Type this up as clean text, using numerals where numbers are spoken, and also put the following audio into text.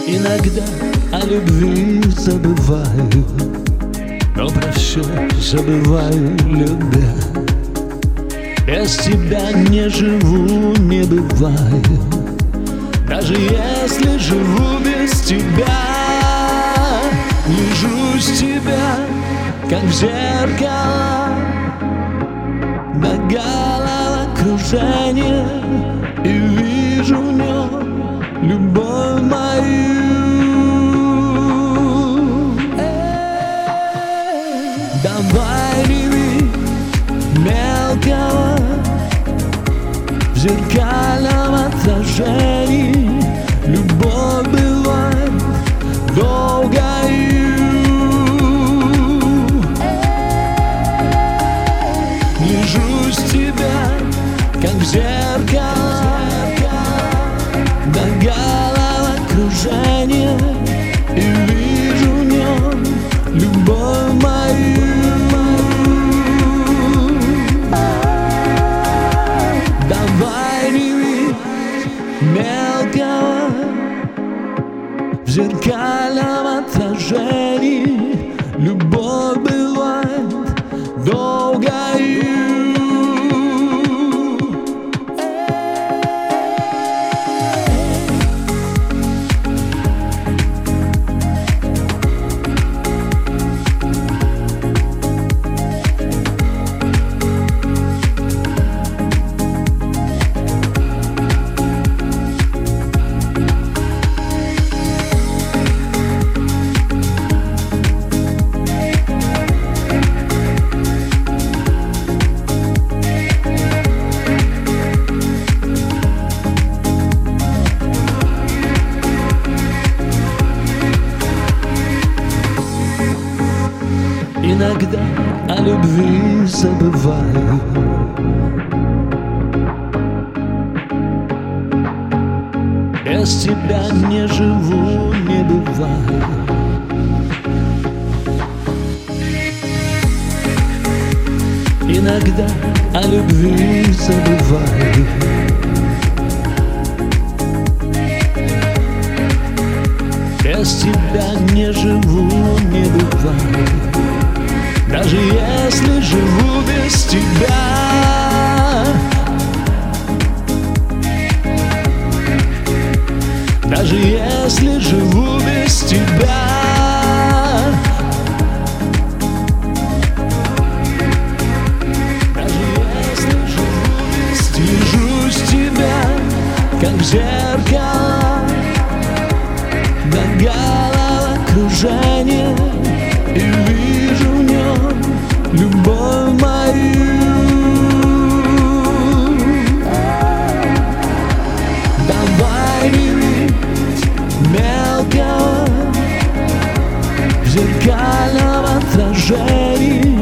Иногда о любви забываю, но про все забываю, любя. Без тебя не живу, не бываю, даже если живу без тебя. Лежу с тебя, как в зеркало, до головокружения, и вижу в нем любовь мою. Давай реви мелкого в зеркальном отражении. Любовь бывает долгою. Лежу с тебя, как в зеркало, до головокружения, и вижу в нем любовь мою. Давай реви мелкого в зеркальном отражении. Любовь бывает долгою. Иногда о любви забываю, без тебя не живу, не бываю. Иногда о любви забываю, без тебя не живу, не бываю. Даже если живу без тебя, даже если живу без тебя, даже если живу без тебя, вижу с тебя, как в зеркало, до головокружения, и вижу в нем любовь мою. Давай реви мелкого в зеркальном отражении.